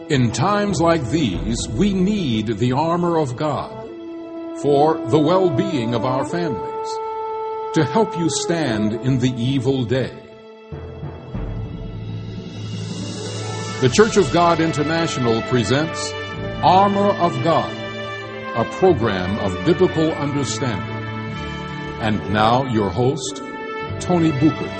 In times like these, we need the armor of God for the well-being of our families, to help you stand in the evil day. The Church of God International presents Armor of God, a program of biblical understanding. And now your host, Tony Buchert.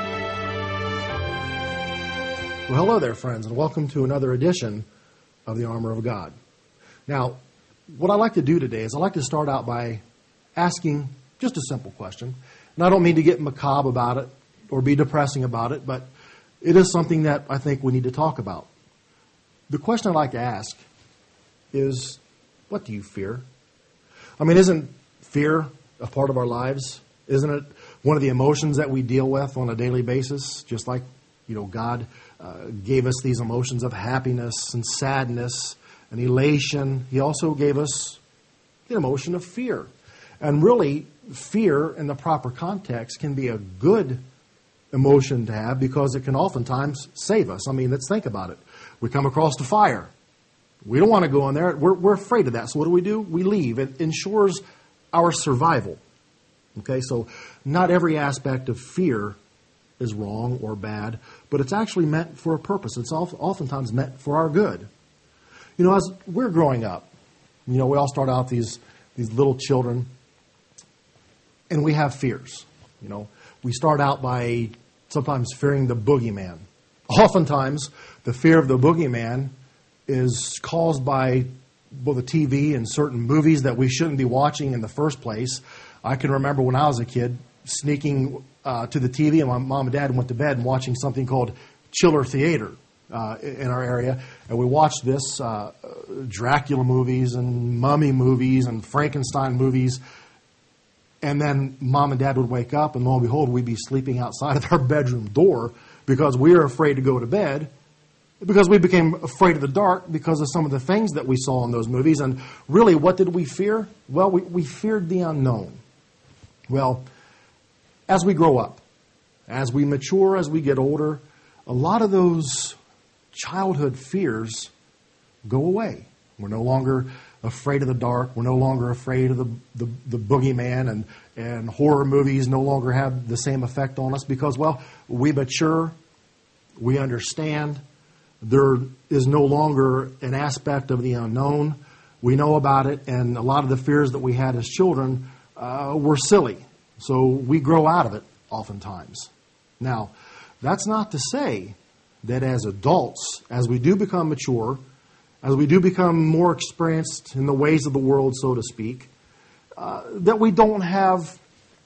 Well, hello there, friends, and welcome to another edition of the Armor of God. Now, what I like to do today is I like to start out by asking just a simple question. And I don't mean to get macabre about it or be depressing about it, but it is something that I think we need to talk about. The question I'd like to ask is, what do you fear? I mean, isn't fear a part of our lives? Isn't it one of the emotions that we deal with on a daily basis? Just like, God gave us these emotions of happiness and sadness and elation. He also gave us the emotion of fear. And really, fear in the proper context can be a good emotion to have because it can oftentimes save us. I mean, let's think about it. We come across the fire. We don't want to go in there. We're afraid of that. So what do? We leave. It ensures our survival. Okay, so not every aspect of fear is wrong or bad, but it's actually meant for a purpose. It's oftentimes meant for our good. As we're growing up, we all start out these little children, and we have fears. We start out by sometimes fearing the boogeyman. Oftentimes, the fear of the boogeyman is caused by the TV and certain movies that we shouldn't be watching in the first place. I can remember when I was a kid sneaking to the TV, and my mom and dad went to bed and watching something called Chiller Theater in our area. And we watched this Dracula movies and mummy movies and Frankenstein movies. And then mom and dad would wake up, and lo and behold, we'd be sleeping outside of our bedroom door because we were afraid to go to bed, because we became afraid of the dark because of some of the things that we saw in those movies. And really, what did we fear? Well, we feared the unknown. Well, as we grow up, as we mature, as we get older, a lot of those childhood fears go away. We're no longer afraid of the dark. We're no longer afraid of the boogeyman, and horror movies no longer have the same effect on us because, we mature, we understand. There is no longer an aspect of the unknown. We know about it, and a lot of the fears that we had as children were silly. So we grow out of it oftentimes. Now, that's not to say that as adults, as we do become mature, as we do become more experienced in the ways of the world, so to speak, that we don't have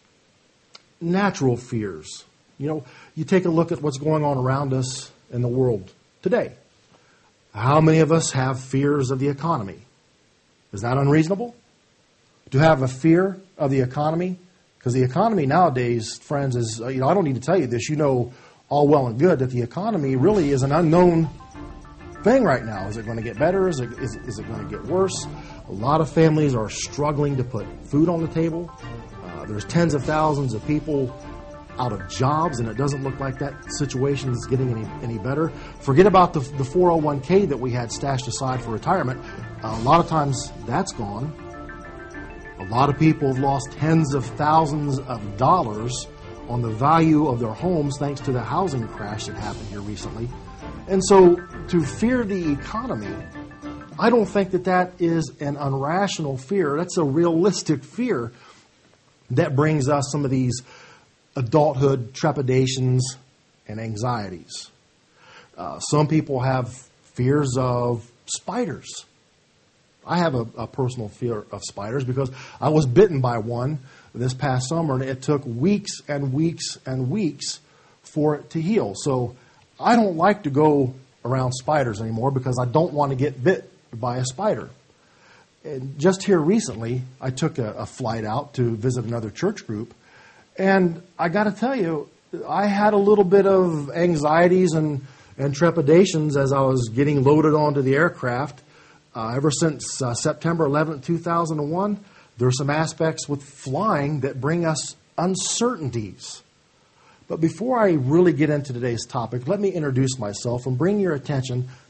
natural fears. You take a look at what's going on around us in the world today. How many of us have fears of the economy? Is that unreasonable? To have a fear of the economy? Because the economy nowadays, friends, is, I don't need to tell you this, all well and good that the economy really is an unknown thing right now. Is it going to get better? Is it going to get worse? A lot of families are struggling to put food on the table. There's tens of thousands of people out of jobs, and it doesn't look like that situation is getting any better. Forget about the 401k that we had stashed aside for retirement. A lot of times that's gone. A lot of people have lost tens of thousands of dollars on the value of their homes thanks to the housing crash that happened here recently. And so to fear the economy, I don't think that is an irrational fear. That's a realistic fear that brings us some of these adulthood trepidations and anxieties. Some people have fears of spiders. I have a personal fear of spiders because I was bitten by one this past summer, and it took weeks and weeks and weeks for it to heal. So I don't like to go around spiders anymore because I don't want to get bit by a spider. And just here recently, I took a flight out to visit another church group, and I got to tell you, I had a little bit of anxieties and trepidations as I was getting loaded onto the aircraft. Ever since September 11th, 2001, there are some aspects with flying that bring us uncertainties. But before I really get into today's topic, let me introduce myself and bring your attention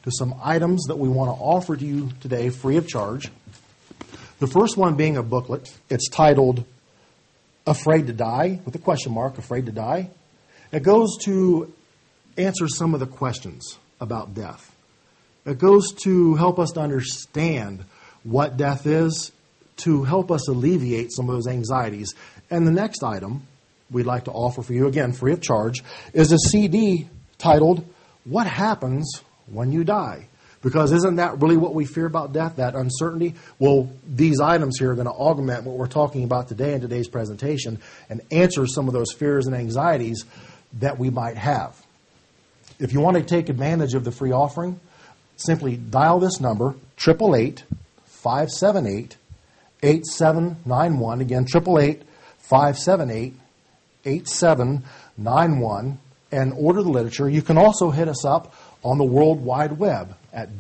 to some items that we want to offer to you today free of charge. The first one being a booklet. It's titled Afraid to Die, with a question mark, Afraid to Die. It goes to answer some of the questions about death. It goes to help us to understand what death is, to help us alleviate some of those anxieties. And the next item we'd like to offer for you, again, free of charge, is a CD titled, What Happens When You Die? Because isn't that really what we fear about death, that uncertainty? Well, these items here are going to augment what we're talking about today in today's presentation and answer some of those fears and anxieties that we might have. If you want to take advantage of the free offering, simply dial this number, 888-578-8791. Again, 888-578-8791, and order the literature. You can also hit us up on the World Wide Web at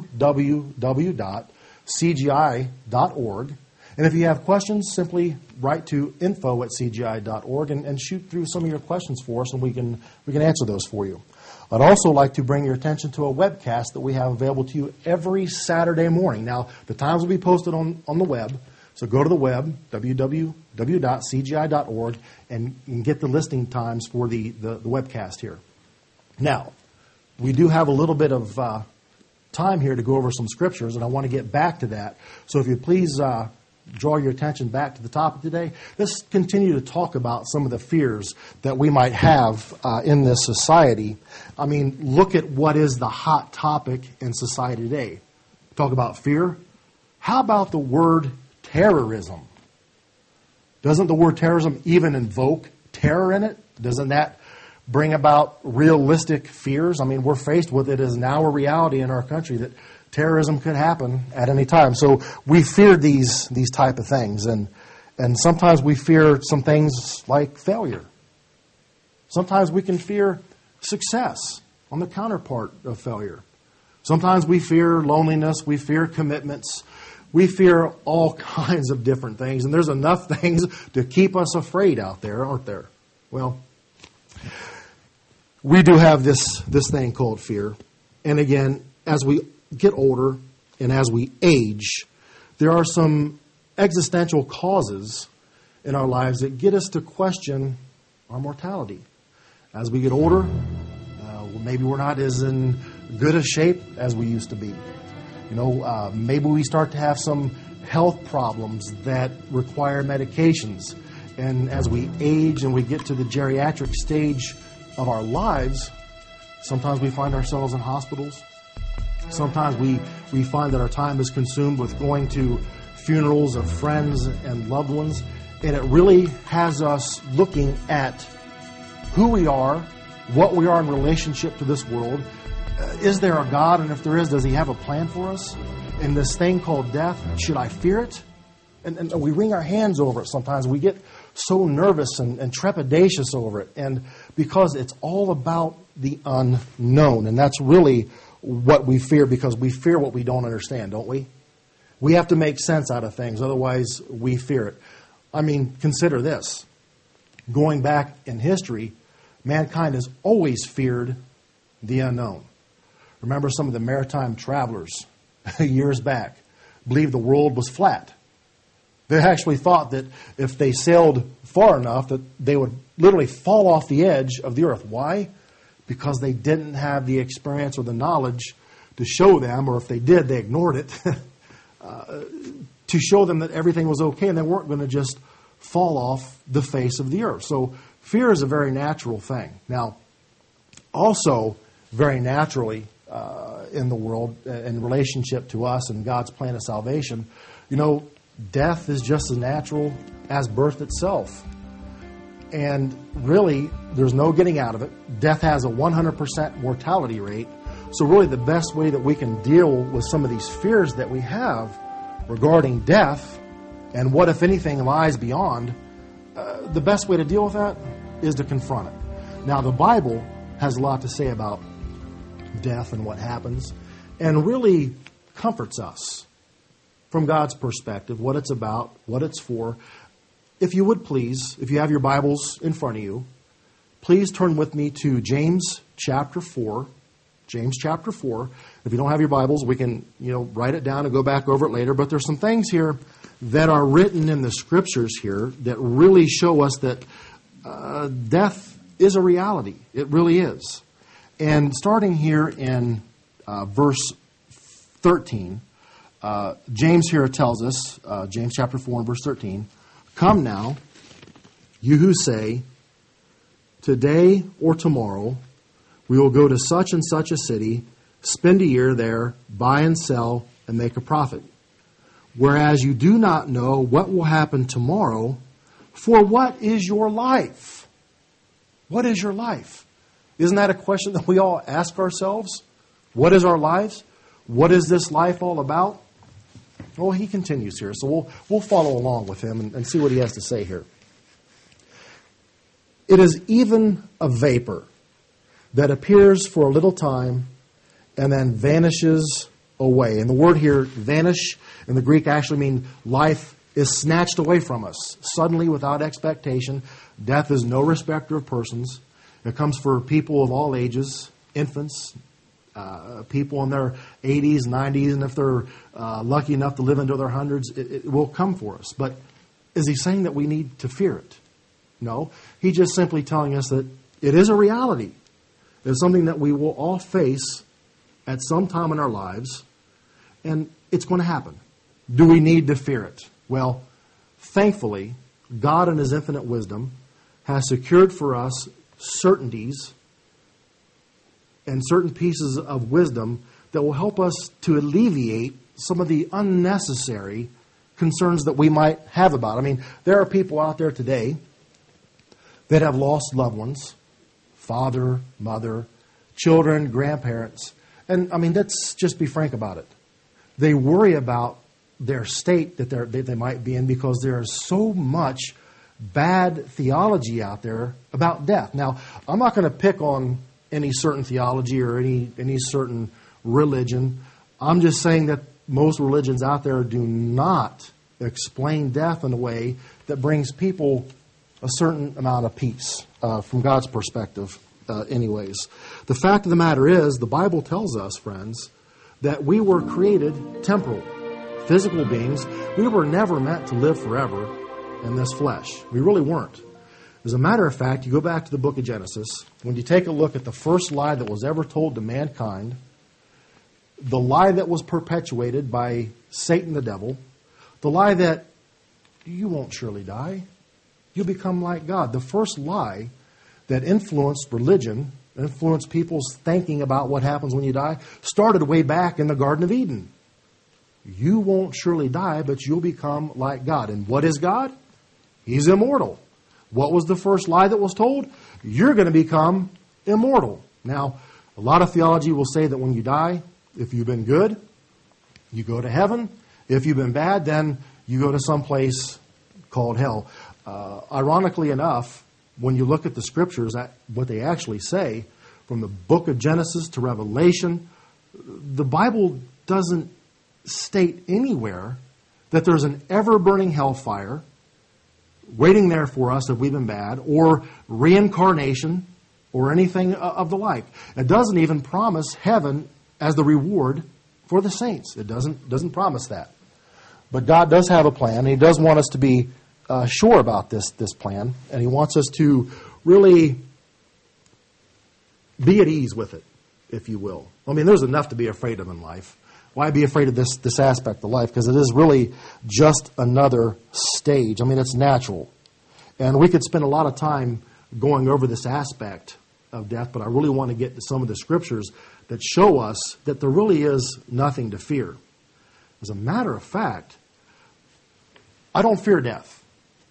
www.cgi.org. And if you have questions, simply write to info@cgi.org and shoot through some of your questions for us, and we can answer those for you. I'd also like to bring your attention to a webcast that we have available to you every Saturday morning. Now, the times will be posted on the web, so go to the web, www.cgi.org, and get the listing times for the webcast here. Now, we do have a little bit of time here to go over some scriptures, and I want to get back to that. So if you please draw your attention back to the topic today, let's continue to talk about some of the fears that we might have in this society. I mean, look at what is the hot topic in society today. Talk about fear. How about the word terrorism? Doesn't the word terrorism even invoke terror in it? Doesn't that bring about realistic fears? I mean, we're faced with it as now a reality in our country that terrorism could happen at any time. So we fear these type of things. And sometimes we fear some things like failure. Sometimes we can fear success on the counterpart of failure. Sometimes we fear loneliness. We fear commitments. We fear all kinds of different things. And there's enough things to keep us afraid out there, aren't there? Well, we do have this thing called fear. And again, as we get older and as we age, there are some existential causes in our lives that get us to question our mortality. As we get older, maybe we're not as in good a shape as we used to be. Maybe we start to have some health problems that require medications. And as we age and we get to the geriatric stage of our lives, sometimes we find ourselves in hospitals. Sometimes we find that our time is consumed with going to funerals of friends and loved ones. And it really has us looking at who we are, what we are in relationship to this world. Is there a God? And if there is, does He have a plan for us? And this thing called death, should I fear it? And we wring our hands over it sometimes. We get so nervous and trepidatious over it. And because it's all about the unknown. And that's really what we fear, because we fear what we don't understand, don't we? We have to make sense out of things. Otherwise, we fear it. I mean, consider this. Going back in history, mankind has always feared the unknown. Remember some of the maritime travelers years back believed the world was flat. They actually thought that if they sailed far enough that they would literally fall off the edge of the earth. Why? Because they didn't have the experience or the knowledge to show them, or if they did, they ignored it, to show them that everything was okay and they weren't going to just fall off the face of the earth. So fear is a very natural thing. Now, also very naturally in the world, in relationship to us and God's plan of salvation, death is just as natural as birth itself. And really, there's no getting out of it. Death has a 100% mortality rate. So really the best way that we can deal with some of these fears that we have regarding death and what, if anything, lies beyond, the best way to deal with that is to confront it. Now, the Bible has a lot to say about death and what happens, and really comforts us from God's perspective, what it's about, what it's for. If you would please, if you have your Bibles in front of you, please turn with me to James chapter 4. James chapter 4. If you don't have your Bibles, we can, write it down and go back over it later. But there's some things here that are written in the Scriptures here that really show us that death is a reality. It really is. And starting here in verse 13, James here tells us, James chapter 4 and verse 13, "Come now, you who say, today or tomorrow we will go to such and such a city, spend a year there, buy and sell, and make a profit. Whereas you do not know what will happen tomorrow, for what is your life?" What is your life? Isn't that a question that we all ask ourselves? What is our lives? What is this life all about? Well, he continues here, so we'll follow along with him and see what he has to say here. "It is even a vapor that appears for a little time and then vanishes away." And the word here, vanish, in the Greek actually means life is snatched away from us, suddenly without expectation. Death is no respecter of persons. It comes for people of all ages, infants, people in their 80s, 90s, and if they're lucky enough to live into their hundreds, it will come for us. But is he saying that we need to fear it? No. He's just simply telling us that it is a reality. It's something that we will all face at some time in our lives, and it's going to happen. Do we need to fear it? Well, thankfully, God in His infinite wisdom has secured for us certainties and certain pieces of wisdom that will help us to alleviate some of the unnecessary concerns that we might have about it. I mean, there are people out there today that have lost loved ones, father, mother, children, grandparents. And, I mean, let's just be frank about it. They worry about their state that they might be in because there is so much bad theology out there about death. Now, I'm not going to pick on any certain theology or any certain religion. I'm just saying that most religions out there do not explain death in a way that brings people a certain amount of peace from God's perspective anyways. The fact of the matter is, the Bible tells us, friends, that we were created temporal, physical beings. We were never meant to live forever in this flesh. We really weren't. As a matter of fact, you go back to the book of Genesis, when you take a look at the first lie that was ever told to mankind, the lie that was perpetuated by Satan the devil, the lie that you won't surely die, you'll become like God. The first lie that influenced religion, influenced people's thinking about what happens when you die, started way back in the Garden of Eden. You won't surely die, but you'll become like God. And what is God? He's immortal. What was the first lie that was told? You're going to become immortal. Now, a lot of theology will say that when you die, if you've been good, you go to heaven. If you've been bad, then you go to some place called hell. Ironically enough, when you look at the Scriptures, what they actually say, from the book of Genesis to Revelation, the Bible doesn't state anywhere that there's an ever-burning hellfire waiting there for us if we've been bad, or reincarnation, or anything of the like. It doesn't even promise heaven as the reward for the saints. It doesn't promise that. But God does have a plan, and He does want us to be sure about this plan, and He wants us to really be at ease with it, if you will. I mean, there's enough to be afraid of in life. Why be afraid of this aspect of life? Because it is really just another stage. I mean, it's natural. And we could spend a lot of time going over this aspect of death, but I really want to get to some of the Scriptures that show us that there really is nothing to fear. As a matter of fact, I don't fear death.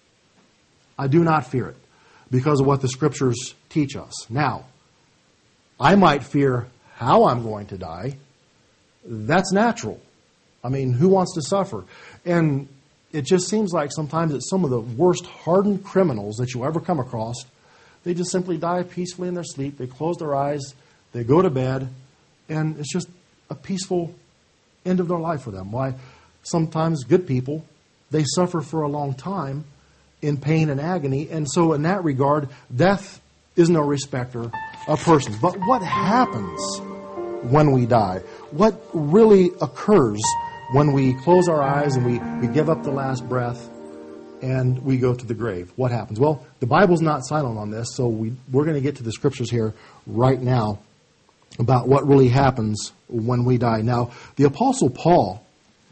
I do not fear it because of what the Scriptures teach us. Now, I might fear how I'm going to die. That's natural. I mean, who wants to suffer? And it just seems like sometimes that some of the worst hardened criminals that you'll ever come across, they just simply die peacefully in their sleep. They close their eyes, they go to bed, and it's just a peaceful end of their life for them. Why? Sometimes good people, they suffer for a long time in pain and agony, and so in that regard, death is no respecter of persons. But what happens when we die? What really occurs when we close our eyes and we give up the last breath and we go to the grave? What happens? Well, the Bible's not silent on this, so we're going to get to the scriptures here right now about what really happens when we die. Now, the Apostle Paul,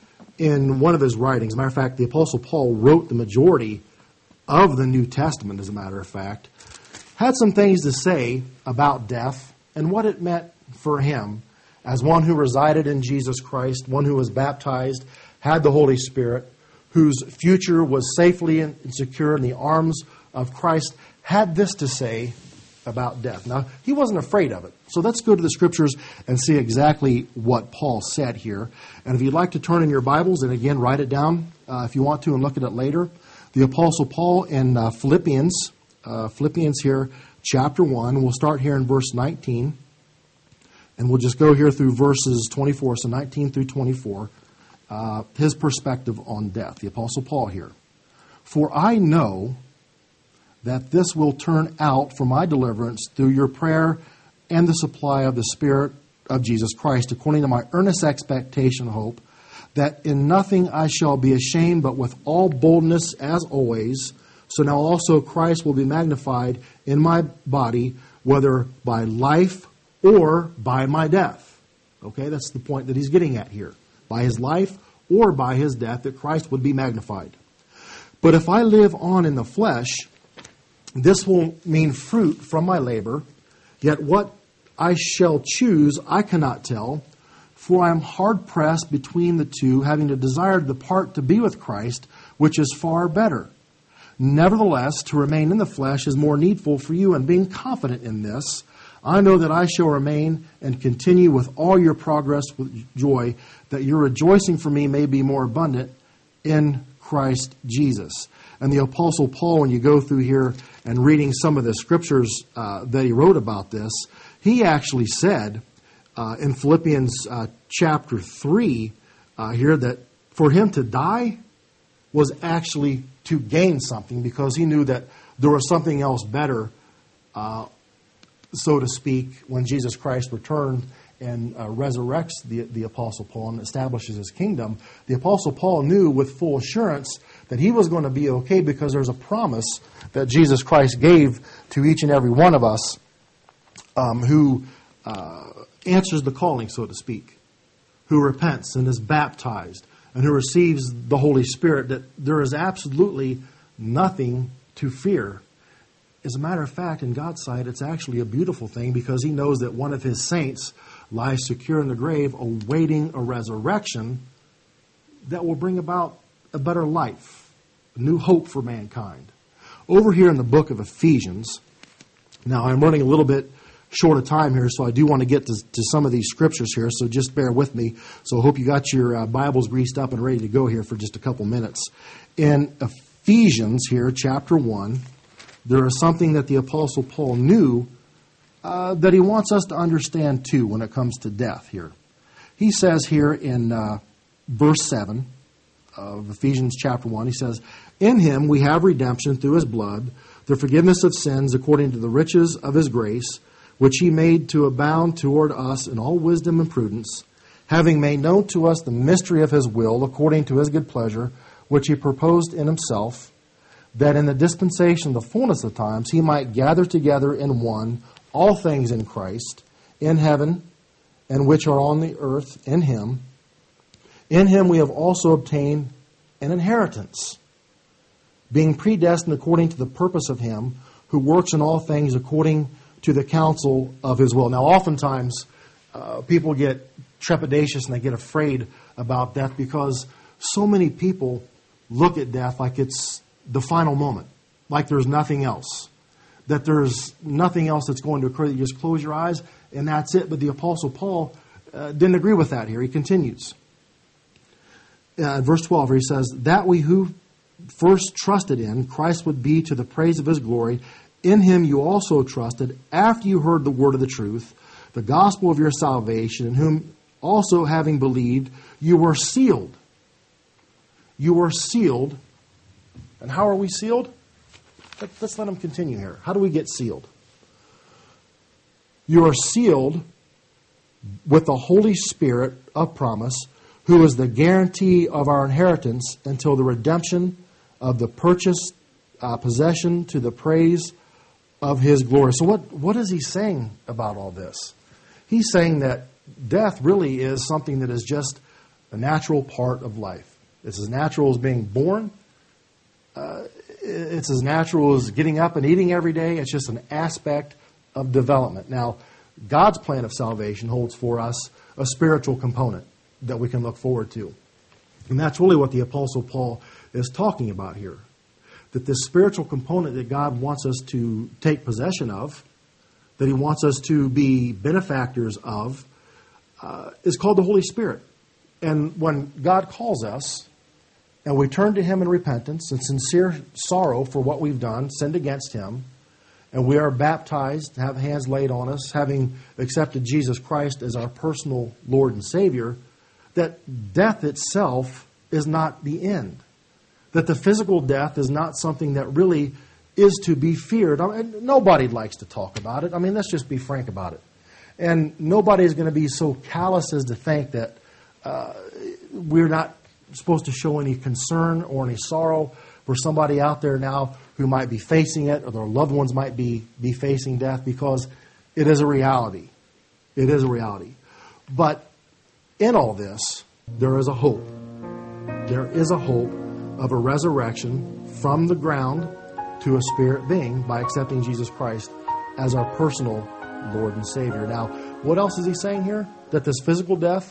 in one of his writings, as a matter of fact, the Apostle Paul wrote the majority of the New Testament, as a matter of fact, had some things to say about death and what it meant for him as one who resided in Jesus Christ, one who was baptized, had the Holy Spirit, whose future was safely and secure in the arms of Christ, had this to say about death. Now, he wasn't afraid of it. So let's go to the scriptures and see exactly what Paul said here. And if you'd like to turn in your Bibles and again write it down if you want to and look at it later, the Apostle Paul in Philippians here, chapter 1, we'll start here in verse 19. And we'll just go here through verses 24, so 19 through 24, his perspective on death. The Apostle Paul here. For I know that this will turn out for my deliverance through your prayer and the supply of the Spirit of Jesus Christ, according to my earnest expectation and hope, that in nothing I shall be ashamed, but with all boldness as always, so now also Christ will be magnified in my body, whether by life or by my death. Okay, that's the point that he's getting at here. By his life or by his death, that Christ would be magnified. But if I live on in the flesh, this will mean fruit from my labor, yet what I shall choose I cannot tell, for I am hard-pressed between the two, having a desire to depart to be with Christ, which is far better. Nevertheless, to remain in the flesh is more needful for you, and being confident in this, I know that I shall remain and continue with all your progress with joy, that your rejoicing for me may be more abundant in Christ Jesus. And the Apostle Paul, when you go through here and reading some of the scriptures that he wrote about this, he actually said in Philippians chapter 3 here that for him to die was actually to gain something, because he knew that there was something else better, so to speak, when Jesus Christ returned and resurrects the Apostle Paul and establishes his kingdom. The Apostle Paul knew with full assurance that he was going to be okay, because there's a promise that Jesus Christ gave to each and every one of us who answers the calling, so to speak, who repents and is baptized and who receives the Holy Spirit, that there is absolutely nothing to fear. As a matter of fact, in God's sight, it's actually a beautiful thing, because he knows that one of his saints lies secure in the grave, awaiting a resurrection that will bring about a better life, a new hope for mankind. Over here in the book of Ephesians, now I'm running a little bit short of time here, so I do want to get to some of these scriptures here, so just bear with me. So I hope you got your Bibles greased up and ready to go here for just a couple minutes. In Ephesians here, chapter 1, there is something that the Apostle Paul knew that he wants us to understand too when it comes to death here. He says here in verse 7 of Ephesians chapter 1, he says, in him we have redemption through his blood, the forgiveness of sins according to the riches of his grace, which he made to abound toward us in all wisdom and prudence, having made known to us the mystery of his will according to his good pleasure, which he proposed in himself, that in the dispensation of the fullness of times he might gather together in one all things in Christ, in heaven, and which are on the earth in him. In him we have also obtained an inheritance, being predestined according to the purpose of him who works in all things according to the counsel of his will. Now, oftentimes, people get trepidatious and they get afraid about death, because so many people look at death like it's the final moment, like there's nothing else, that there's nothing else that's going to occur, that you just close your eyes and that's it. But the Apostle Paul didn't agree with that here. He continues. Verse 12, where he says, that we who first trusted in Christ would be to the praise of his glory. In him you also trusted, after you heard the word of the truth, the gospel of your salvation, in whom also having believed, you were sealed. You were sealed. And how are we sealed? Let's let him continue here. How do we get sealed? You are sealed with the Holy Spirit of promise, who is the guarantee of our inheritance until the redemption of the purchased possession to the praise of His glory. So what is he saying about all this? He's saying that death really is something that is just a natural part of life. It's as natural as being born. It's as natural as getting up and eating every day. It's just an aspect of development. Now, God's plan of salvation holds for us a spiritual component that we can look forward to. And that's really what the Apostle Paul is talking about here. That this spiritual component that God wants us to take possession of, that He wants us to be benefactors of, is called the Holy Spirit. And when God calls us, and we turn to Him in repentance and sincere sorrow for what we've done, sinned against Him, and we are baptized, have hands laid on us, having accepted Jesus Christ as our personal Lord and Savior, that death itself is not the end. That the physical death is not something that really is to be feared. Nobody likes to talk about it. I mean, let's just be frank about it. And nobody is going to be so callous as to think that we're not supposed to show any concern or any sorrow for somebody out there now who might be facing it, or their loved ones might be facing death, because it is a reality. It is a reality. But in all this, there is a hope. There is a hope of a resurrection from the ground to a spirit being by accepting Jesus Christ as our personal Lord and Savior. Now, what else is he saying here? That this physical death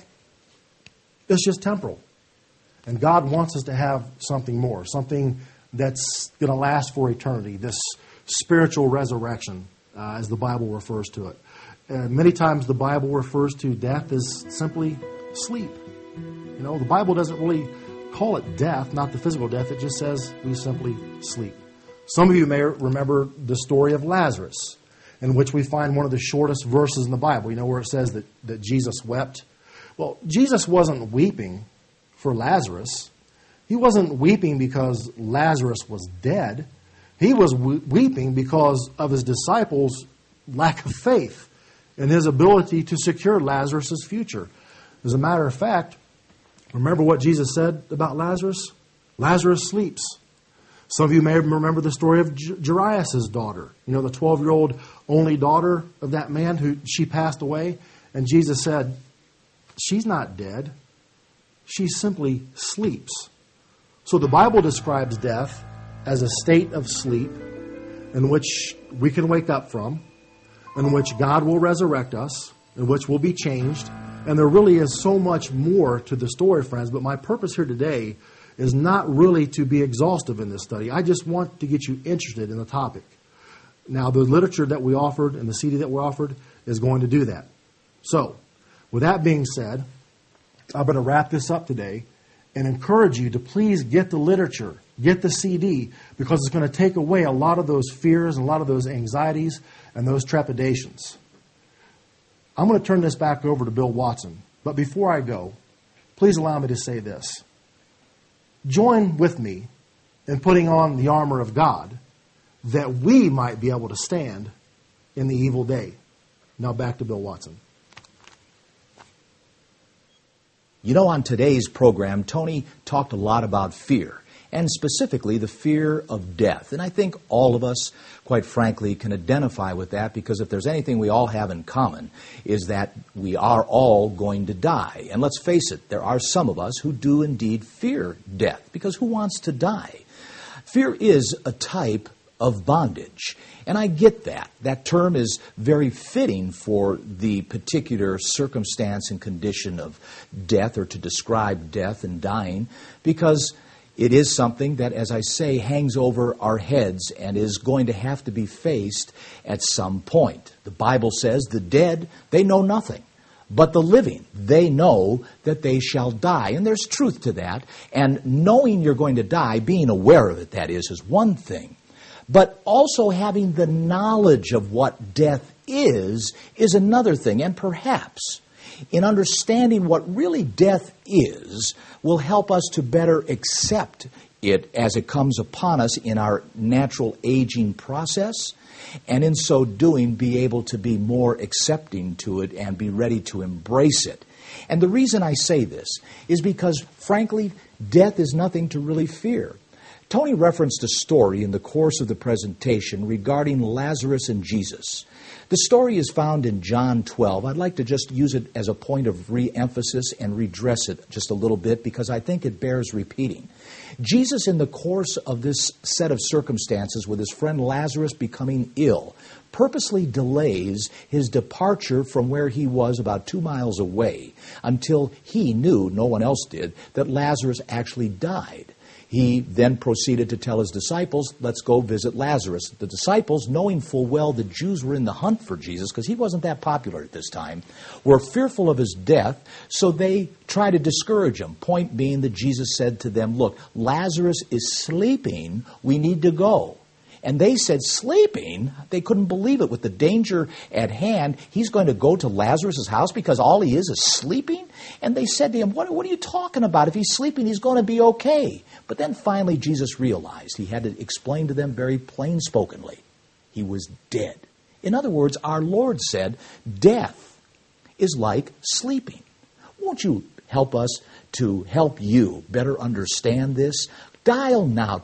is just temporal. And God wants us to have something more, something that's going to last for eternity, this spiritual resurrection, as the Bible refers to it. Many times the Bible refers to death as simply sleep. You know, the Bible doesn't really call it death, not the physical death. It just says we simply sleep. Some of you may remember the story of Lazarus, in which we find one of the shortest verses in the Bible. You know, where it says that Jesus wept. Well, Jesus wasn't weeping for Lazarus. He wasn't weeping because Lazarus was dead. He was weeping because of his disciples' lack of faith in his ability to secure Lazarus' future. As a matter of fact, remember what Jesus said about Lazarus? Lazarus sleeps. Some of you may remember the story of Jairus' daughter. You know, the 12-year-old only daughter of that man she passed away. And Jesus said, she's not dead. She simply sleeps. So the Bible describes death as a state of sleep in which we can wake up from, in which God will resurrect us, in which we'll be changed. And there really is so much more to the story, friends. But my purpose here today is not really to be exhaustive in this study. I just want to get you interested in the topic. Now, the literature that we offered and the CD that we offered is going to do that. So, with that being said, I'm going to wrap this up today and encourage you to please get the literature, get the CD, because it's going to take away a lot of those fears and a lot of those anxieties and those trepidations. I'm going to turn this back over to Bill Watson. But before I go, please allow me to say this. Join with me in putting on the armor of God that we might be able to stand in the evil day. Now back to Bill Watson. You know, on today's program, Tony talked a lot about fear, and specifically the fear of death. And I think all of us, quite frankly, can identify with that, because if there's anything we all have in common, is that we are all going to die. And let's face it, there are some of us who do indeed fear death, because who wants to die? Fear is a type of bondage. And I get that. That term is very fitting for the particular circumstance and condition of death, or to describe death and dying, because it is something that, as I say, hangs over our heads and is going to have to be faced at some point. The Bible says the dead, they know nothing. But the living, they know that they shall die. And there's truth to that. And knowing you're going to die, being aware of it, that is one thing. But also having the knowledge of what death is another thing. And perhaps in understanding what really death is will help us to better accept it as it comes upon us in our natural aging process, and in so doing be able to be more accepting to it and be ready to embrace it. And the reason I say this is because, frankly, death is nothing to really fear. Tony referenced a story in the course of the presentation regarding Lazarus and Jesus. The story is found in John 12. I'd like to just use it as a point of re-emphasis and redress it just a little bit because I think it bears repeating. Jesus, in the course of this set of circumstances with his friend Lazarus becoming ill, purposely delays his departure from where he was about 2 miles away until he knew, no one else did, that Lazarus actually died. He then proceeded to tell his disciples, let's go visit Lazarus. The disciples, knowing full well the Jews were in the hunt for Jesus, because he wasn't that popular at this time, were fearful of his death, so they tried to discourage him. Point being that Jesus said to them, look, Lazarus is sleeping, we need to go. And they said, sleeping? They couldn't believe it. With the danger at hand, he's going to go to Lazarus' house because all he is sleeping? And they said to him, what are you talking about? If he's sleeping, he's going to be okay. But then finally Jesus realized he had to explain to them very plain-spokenly. He was dead. In other words, our Lord said, death is like sleeping. Won't you help us to help you better understand this? Dial now,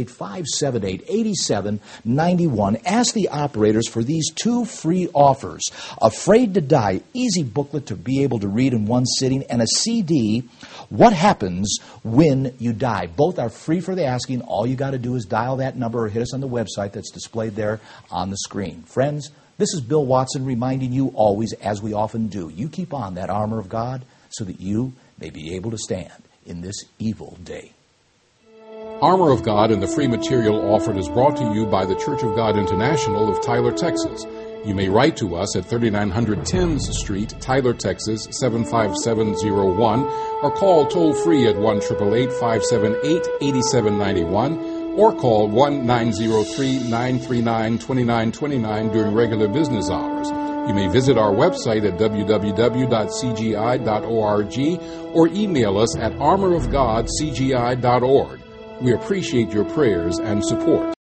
888-578-8791. Ask the operators for these 2 free offers. Afraid to Die, easy booklet to be able to read in one sitting, and a CD, What Happens When You Die. Both are free for the asking. All you got to do is dial that number or hit us on the website that's displayed there on the screen. Friends, this is Bill Watson reminding you always, as we often do, you keep on that armor of God so that you may be able to stand in this evil day. Armor of God and the free material offered is brought to you by the Church of God International of Tyler, Texas. You may write to us at 3900 Thames Street, Tyler, Texas, 75701, or call toll-free at 1-888-578-8791, or call 1-903-939-2929 during regular business hours. You may visit our website at www.cgi.org or email us at armorofgodcgi.org. We appreciate your prayers and support.